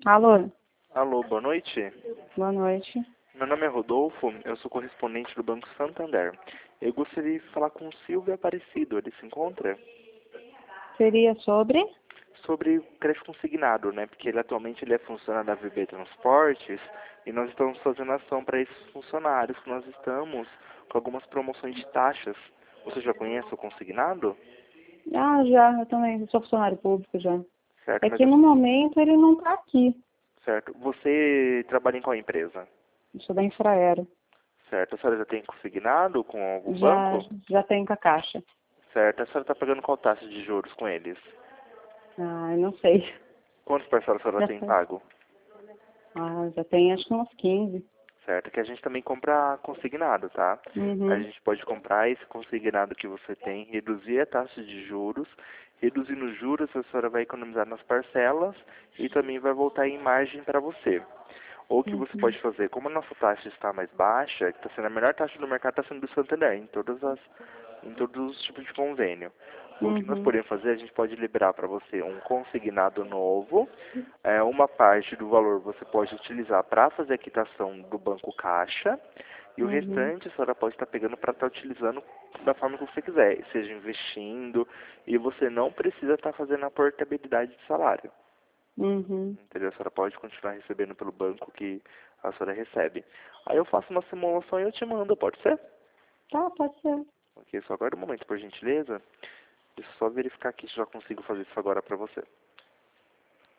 Alô, Alô, boa noite. boa noite. Meu nome é Rodolfo, eu sou correspondente do Banco Santander. Eu gostaria de falar com o Silvio Aparecido, ele se encontra? Seria sobre? Sobre o crédito consignado, né? Porque ele atualmente ele é funcionário da VB Transportes e nós estamos fazendo ação para esses funcionários, que nós estamos com algumas promoções de taxas. Você já conhece o consignado? Ah, já, eu também sou funcionário público já. Certo, É mas que no momento ele não está aqui. certo. Você trabalha em qual empresa? Eu sou da Infraero. Certo. A senhora já tem consignado com algum Já, banco? já tenho com a Caixa. Certo. A senhora está pagando qual taxa de juros com eles? Ah, eu não sei. Quantas parcelas a senhora Já tem tem. pago? Ah, já tem acho que uns 15. Certo, que a gente também compra consignado, tá? A Uhum, gente pode comprar esse consignado que você tem, reduzir a taxa de juros, reduzindo os juros, a senhora vai economizar nas parcelas e também vai voltar em margem para você. Ou o que você uhum, pode fazer, como a nossa taxa está mais baixa, que está sendo a melhor taxa do mercado, está sendo do Santander, em todos os tipos de convênio. O que nós uhum, podemos fazer, a gente pode liberar para você um consignado novo, uma parte do valor você pode utilizar para fazer a quitação do banco caixa, e o uhum, restante a senhora pode estar pegando para estar utilizando da forma que você quiser, seja investindo, e você não precisa estar fazendo a portabilidade de salário. uhum. Entendeu? A senhora pode continuar recebendo pelo banco que a senhora recebe. Aí eu faço uma simulação e eu te mando, pode ser? Tá, pode ser. Ok, só aguarda um momento, por gentileza. Deixa eu só verificar aqui se já consigo fazer isso agora pra você.